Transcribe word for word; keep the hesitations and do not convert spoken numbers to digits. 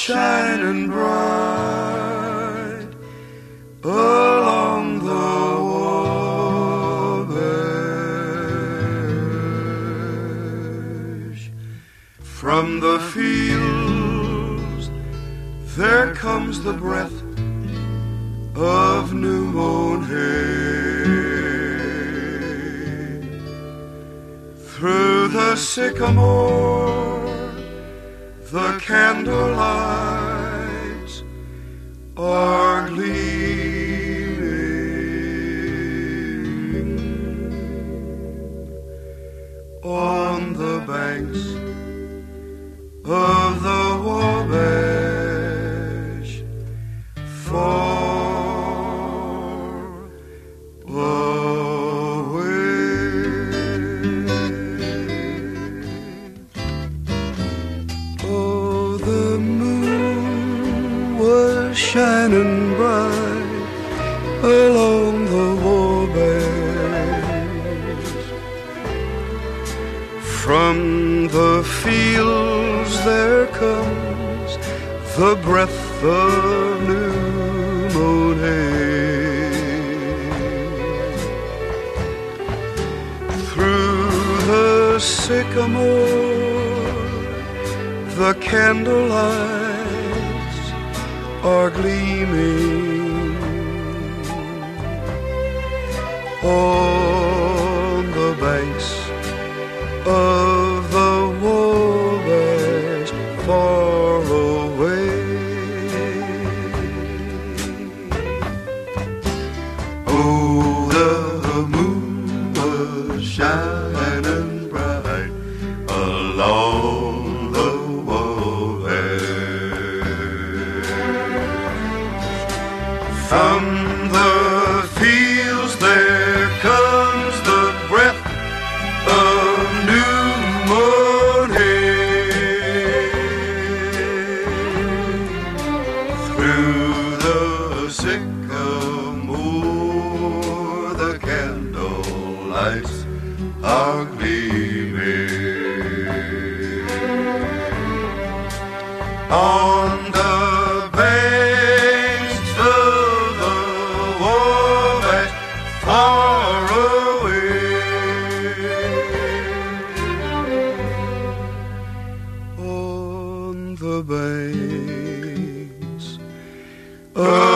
shining bright along the Wabash. From the fields there comes the breath of new mown hay. Through the sycamore the candlelights are gleaming on the banks of the Wabash, far away. Oh, the moon was shining bright along the Wabash. From the fields there comes the breath of new mown hay. Through the sycamore the candlelights are gleaming on the banks of the Wabash, far away. Oh, the moon was shining bright along the Wabash. From the fields there comes the breath of new mown hay. Through the sycamore the candlelights are gleaming on the banks of the Wabash, far away. On the banks of